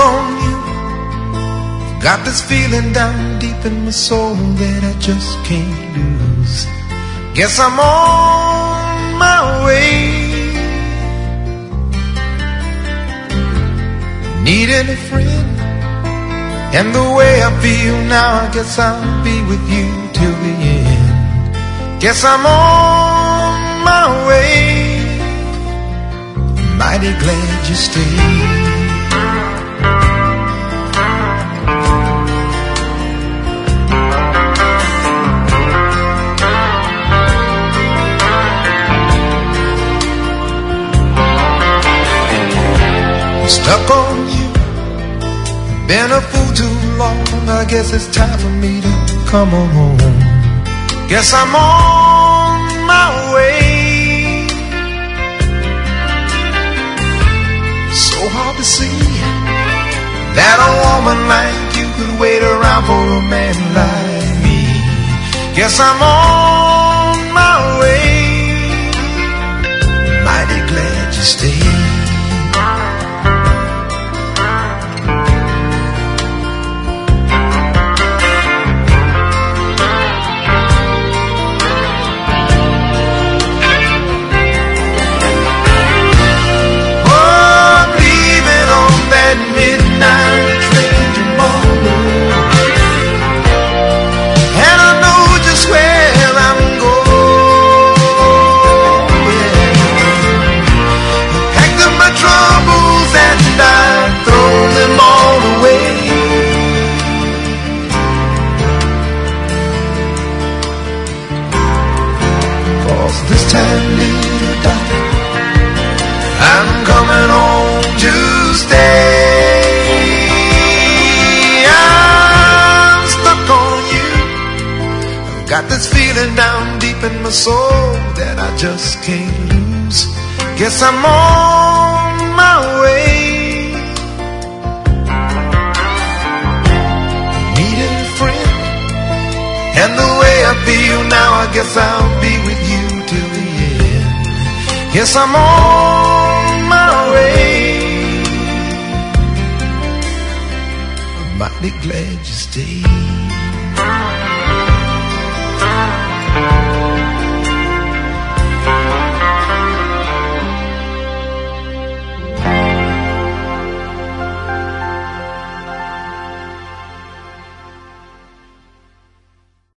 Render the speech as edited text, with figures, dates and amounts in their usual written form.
on you. Got this feeling down deep in my soul that I just can't lose. Guess I'm on my way. Needing a friend, and the way I feel now, I guess I'll be with you till the end. Guess I'm on my way. Mighty glad you stayed. Stuck on you, been a fool too long. I guess it's time for me to come on home. Guess I'm on my way. So hard to see that a woman like you could wait around for a man like me. Guess I'm on my way. Mighty glad you stayed. Midnight train tomorrow, and I know just where I'm going. Packed up my troubles and I throw them all away. 'Cause this time, little darling, I'm coming home to stay. Got this feeling down deep in my soul that I just can't lose. Guess I'm on my way. Needing a friend, and the way I feel now, I guess I'll be with you till the end. Guess I'm on my way. I'm mighty glad you stayed.